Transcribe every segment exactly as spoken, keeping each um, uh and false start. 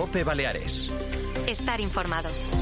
COPE Baleares. Estar informados.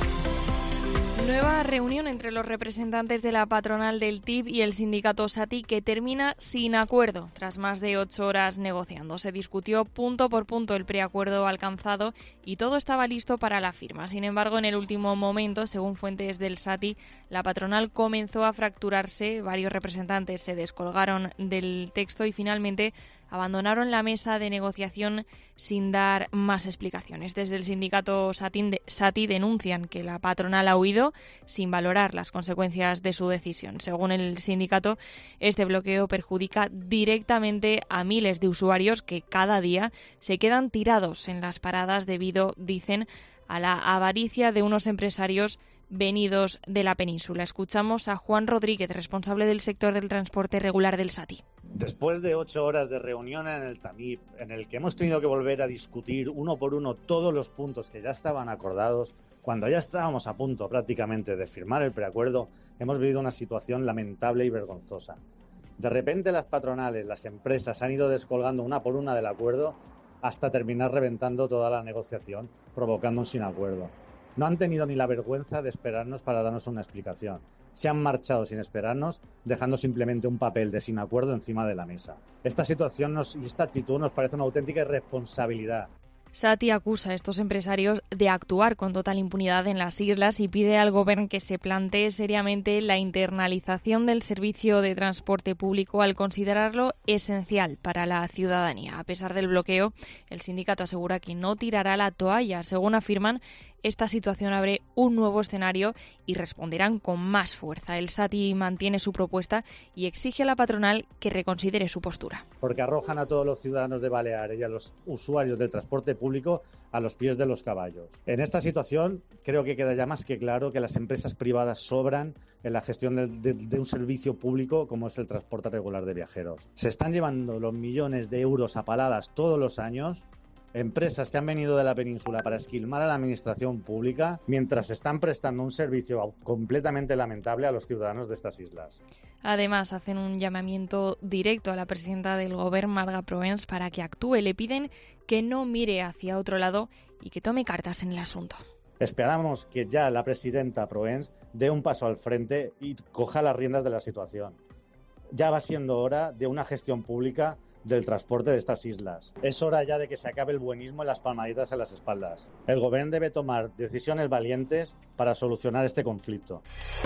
Nueva reunión entre los representantes de la patronal del T I B y el sindicato SATI que termina sin acuerdo. Tras más de ocho horas negociando, se discutió punto por punto el preacuerdo alcanzado y todo estaba listo para la firma. Sin embargo, en el último momento, según fuentes del SATI, la patronal comenzó a fracturarse, varios representantes se descolgaron del texto y finalmente abandonaron la mesa de negociación sin dar más explicaciones. Desde el sindicato SATI denuncian que la patronal ha huido sin valorar las consecuencias de su decisión. Según el sindicato, este bloqueo perjudica directamente a miles de usuarios que cada día se quedan tirados en las paradas debido, dicen, a la avaricia de unos empresarios venidos de la península. Escuchamos a Juan Rodríguez, responsable del sector del transporte regular del SATI. Después de ocho horas de reunión en el T A M I P, en el que hemos tenido que volver a discutir uno por uno todos los puntos que ya estaban acordados, cuando ya estábamos a punto prácticamente de firmar el preacuerdo, hemos vivido una situación lamentable y vergonzosa. De repente las patronales, las empresas han ido descolgando una por una del acuerdo hasta terminar reventando toda la negociación, provocando un sin acuerdo. No han tenido ni la vergüenza de esperarnos para darnos una explicación. Se han marchado sin esperarnos, dejando simplemente un papel de sin acuerdo encima de la mesa. Esta situación nos, y esta actitud nos parece una auténtica irresponsabilidad. SATI acusa a estos empresarios de actuar con total impunidad en las islas y pide al Gobierno que se plantee seriamente la internalización del servicio de transporte público al considerarlo esencial para la ciudadanía. A pesar del bloqueo, el sindicato asegura que no tirará la toalla. Según afirman, esta situación abre un nuevo escenario y responderán con más fuerza. El SATI mantiene su propuesta y exige a la patronal que reconsidere su postura. Porque arrojan a todos los ciudadanos de Baleares y a los usuarios del transporte público a los pies de los caballos. En esta situación creo que queda ya más que claro que las empresas privadas sobran en la gestión de, de, de un servicio público como es el transporte regular de viajeros. Se están llevando los millones de euros a paladas todos los años. Empresas que han venido de la península para esquilmar a la administración pública mientras están prestando un servicio completamente lamentable a los ciudadanos de estas islas. Además, hacen un llamamiento directo a la presidenta del Gobierno, Marga Proens, para que actúe. Le piden que no mire hacia otro lado y que tome cartas en el asunto. Esperamos que ya la presidenta Proens dé un paso al frente y coja las riendas de la situación. Ya va siendo hora de una gestión pública del transporte de estas islas. Es hora ya de que se acabe el buenismo y las palmaditas en las espaldas. El Gobierno debe tomar decisiones valientes para solucionar este conflicto.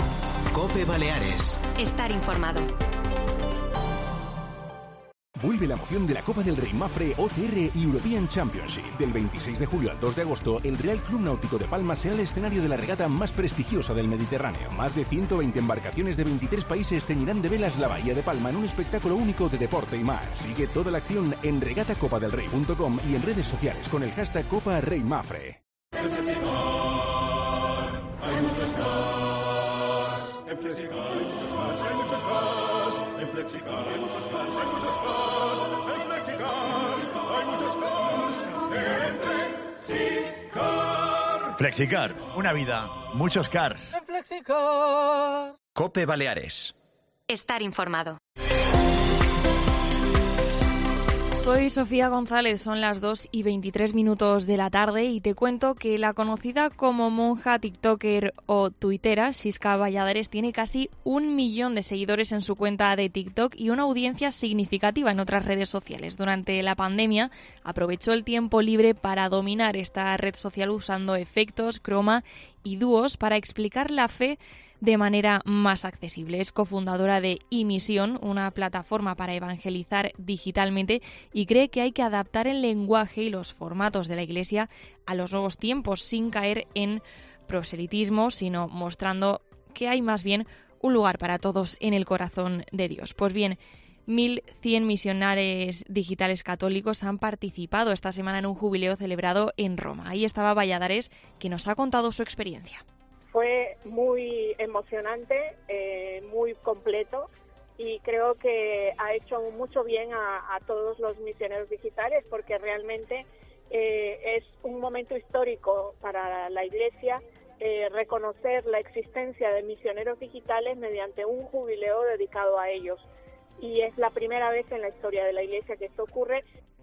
COPE Baleares. Estar informado. Vuelve la emoción de la Copa del Rey Mafre O C R European Championship. Del veintiséis de julio al dos de agosto, el Real Club Náutico de Palma será el escenario de la regata más prestigiosa del Mediterráneo. Más de ciento veinte embarcaciones de veintitrés países teñirán de velas la bahía de Palma en un espectáculo único de deporte y mar. Sigue toda la acción en regata copa del rey punto com y en redes sociales con el hashtag Copa Rey Mafre. En Flexicar hay muchos cars. En Flexicar hay muchos cars, hay muchos cars. En Flexicar hay muchos cars, hay muchos cars. Flexicar, una vida, muchos cars. Flexicar. COPE Baleares. Estar informado. Soy Sofía González, son las dos y veintitrés minutos de la tarde y te cuento que la conocida como monja, tiktoker o tuitera, Siska Valladares, tiene casi un millón de seguidores en su cuenta de TikTok y una audiencia significativa en otras redes sociales. Durante la pandemia aprovechó el tiempo libre para dominar esta red social usando efectos, croma y dúos para explicar la fe de manera más accesible. Es cofundadora de iMisión, una plataforma para evangelizar digitalmente, y cree que hay que adaptar el lenguaje y los formatos de la Iglesia a los nuevos tiempos sin caer en proselitismo, sino mostrando que hay más bien un lugar para todos en el corazón de Dios. Pues bien, mil cien misioneros digitales católicos han participado esta semana en un jubileo celebrado en Roma. Ahí estaba Valladares, que nos ha contado su experiencia. Fue muy emocionante, eh, muy completo y creo que ha hecho mucho bien a, a todos los misioneros digitales porque realmente eh, es un momento histórico para la Iglesia eh, reconocer la existencia de misioneros digitales mediante un jubileo dedicado a ellos. Y es la primera vez en la historia de la Iglesia que esto ocurre.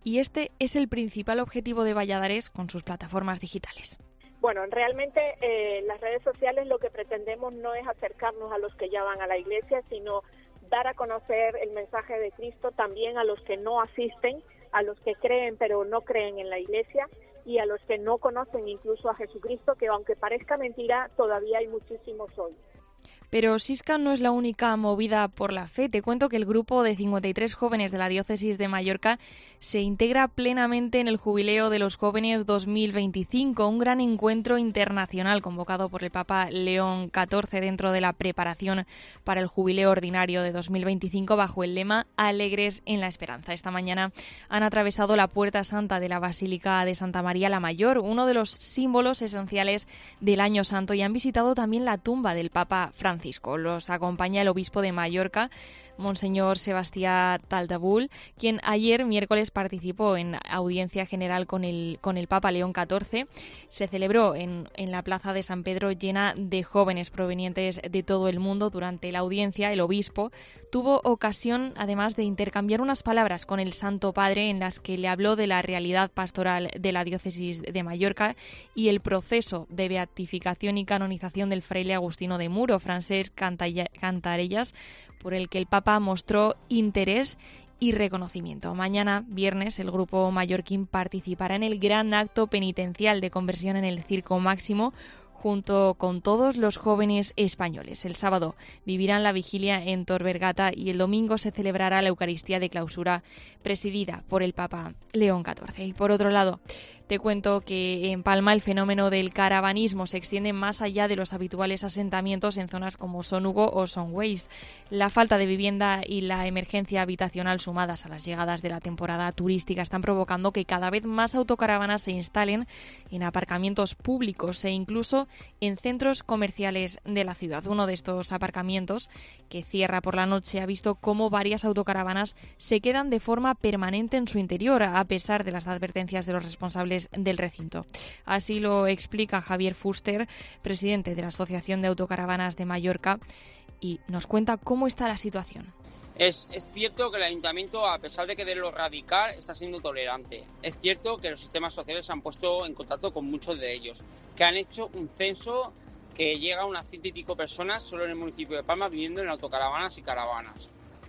y este es el principal objetivo de Valladares con sus plataformas digitales. Bueno, realmente eh, las redes sociales lo que pretendemos no es acercarnos a los que ya van a la iglesia, sino dar a conocer el mensaje de Cristo también a los que no asisten, a los que creen pero no creen en la iglesia y a los que no conocen incluso a Jesucristo, que aunque parezca mentira, todavía hay muchísimos hoy. Pero Sisca no es la única movida por la fe. Te cuento que el grupo de cincuenta y tres jóvenes de la diócesis de Mallorca se integra plenamente en el Jubileo de los Jóvenes dos mil veinticinco, un gran encuentro internacional convocado por el Papa León catorce dentro de la preparación para el Jubileo ordinario de dos mil veinticinco bajo el lema Alegres en la Esperanza. Esta mañana han atravesado la Puerta Santa de la Basílica de Santa María la Mayor, uno de los símbolos esenciales del Año Santo, y han visitado también la tumba del Papa Francisco. Los acompaña el obispo de Mallorca, Monseñor Sebastián Taltabul, quien ayer miércoles participó en audiencia general con el, con el Papa León catorce. Se celebró en, en la plaza de San Pedro llena de jóvenes provenientes de todo el mundo. Durante la audiencia, el obispo tuvo ocasión, además, de intercambiar unas palabras con el Santo Padre en las que le habló de la realidad pastoral de la diócesis de Mallorca y el proceso de beatificación y canonización del fraile agustino de Muro, Francesc Cantarellas, por el que el Papa mostró interés y reconocimiento. Mañana, viernes, el grupo mallorquín participará en el gran acto penitencial de conversión en el Circo Máximo, junto con todos los jóvenes españoles. El sábado vivirán la vigilia en Tor Vergata y el domingo se celebrará la Eucaristía de clausura presidida por el Papa León catorce. Y por otro lado, te cuento que en Palma el fenómeno del caravanismo se extiende más allá de los habituales asentamientos en zonas como Son Hugo o Son Ways. La falta de vivienda y la emergencia habitacional sumadas a las llegadas de la temporada turística están provocando que cada vez más autocaravanas se instalen en aparcamientos públicos e incluso en centros comerciales de la ciudad. Uno de estos aparcamientos, que cierra por la noche, ha visto cómo varias autocaravanas se quedan de forma permanente en su interior, a pesar de las advertencias de los responsables del recinto. Así lo explica Javier Fuster, presidente de la Asociación de Autocaravanas de Mallorca, y nos cuenta cómo está la situación. Es, es cierto que el ayuntamiento, a pesar de que de lo radical, está siendo tolerante. Es cierto que los sistemas sociales se han puesto en contacto con muchos de ellos, que han hecho un censo que llega a unas ciento y pico personas solo en el municipio de Palma viviendo en autocaravanas y caravanas.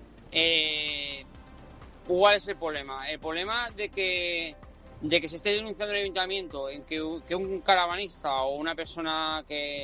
Eh, ¿Cuál es el problema? El problema de que de que se esté denunciando el ayuntamiento en que, que un caravanista o una persona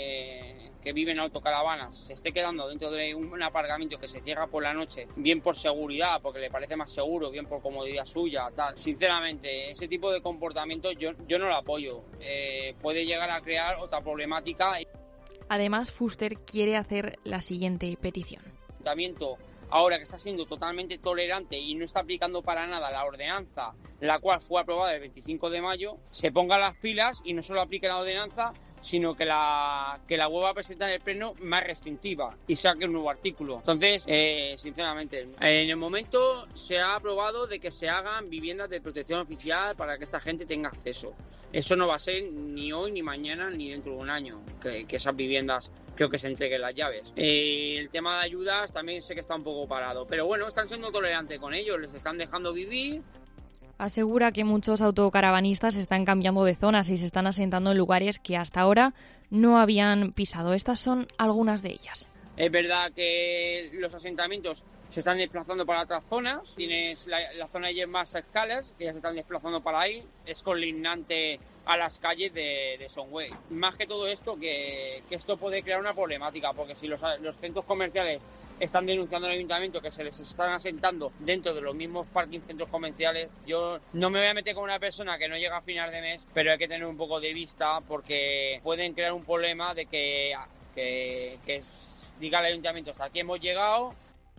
que, que vive en autocaravanas se esté quedando dentro de un, un aparcamiento que se cierra por la noche, bien por seguridad, porque le parece más seguro, bien por comodidad suya, tal. Sinceramente, ese tipo de comportamiento yo, yo no lo apoyo. Eh, puede llegar a crear otra problemática. Además, Fuster quiere hacer la siguiente petición. El ayuntamiento, ahora que está siendo totalmente tolerante y no está aplicando para nada la ordenanza, la cual fue aprobada el veinticinco de mayo, se ponga las pilas y no solo aplique la ordenanza, sino que la que la vuelva a presentar en el pleno más restrictiva y saque un nuevo artículo. Entonces, eh, sinceramente, en el momento se ha aprobado de que se hagan viviendas de protección oficial para que esta gente tenga acceso. Eso no va a ser ni hoy, ni mañana, ni dentro de un año, que, que esas viviendas creo que se entreguen las llaves. Eh, el tema de ayudas también sé que está un poco parado, pero bueno, están siendo tolerantes con ellos, les están dejando vivir. Asegura que muchos autocaravanistas están cambiando de zonas y se están asentando en lugares que hasta ahora no habían pisado. Estas son algunas de ellas. Es verdad que los asentamientos se están desplazando para otras zonas. Tienes la, la zona de más escalas, que ya se están desplazando para ahí. Es colindante a las calles de, de Sonway. Más que todo esto, que, que esto puede crear una problemática, porque si los, los centros comerciales están denunciando al ayuntamiento que se les están asentando dentro de los mismos parking centros comerciales, yo no me voy a meter con una persona que no llega a final de mes, pero hay que tener un poco de vista porque pueden crear un problema de que, que, que diga el ayuntamiento hasta aquí hemos llegado.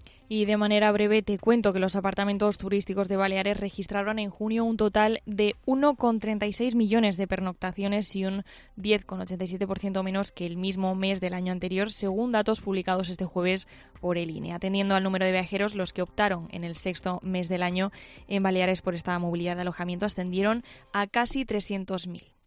Y de manera breve te cuento que los apartamentos turísticos de Baleares registraron en junio un total de uno coma treinta y seis millones de pernoctaciones y un diez coma ochenta y siete por ciento menos que el mismo mes del año anterior, según datos publicados este jueves por el I N E. Atendiendo al número de viajeros, los que optaron en el sexto mes del año en Baleares por esta movilidad de alojamiento ascendieron a casi trescientos mil.